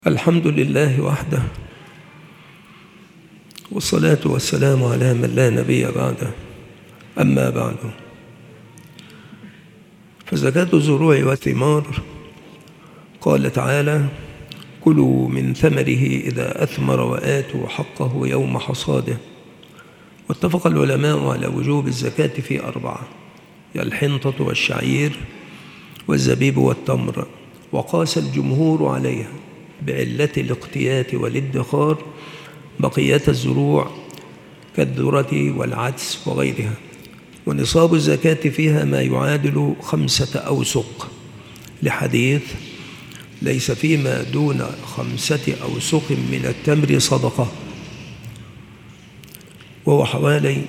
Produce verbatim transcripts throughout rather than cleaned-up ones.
الحمد لله وحده، والصلاة والسلام على من لا نبي بعده. أما بعد، فزكاة الزروع والثمار قال تعالى: كلوا من ثمره إذا أثمر وآتوا حقه يوم حصاده. واتفق العلماء على وجوب الزكاة في أربعة: الحنطة والشعير والزبيب والتمر. وقاس الجمهور عليها بعلة الاقتيات والادخار بقية الزروع كالذرة والعدس وغيرها. ونصاب الزكاة فيها ما يعادل خمسة أوسق، لحديث: ليس فيما دون خمسة أوسق من التمر صدقة، وهو حوالي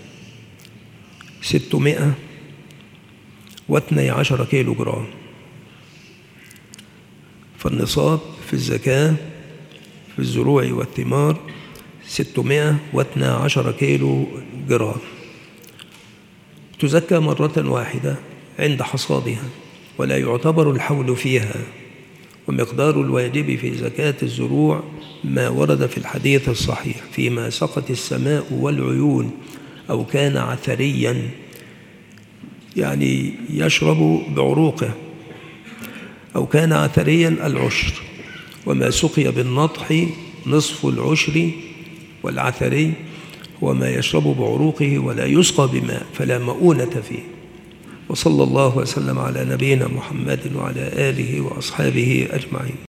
ستمائة واثني عشر كيلو جرام. فالنصاب في الزكاة في الزروع والثمار ستمائة واثني عشر كيلو جرام. تزكى مرة واحدة عند حصادها، ولا يعتبر الحول فيها. ومقدار الواجب في زكاة الزروع ما ورد في الحديث الصحيح: فيما سقت السماء والعيون أو كان عثريا، يعني يشرب بعروقه، أو كان عثريا العشر. وما سقي بالنطح نصف العشر، والعثري هو ما يشرب بعروقه ولا يسقى بماء، فلا مؤونة فيه. وصلى الله وسلم على نبينا محمد وعلى آله وأصحابه أجمعين.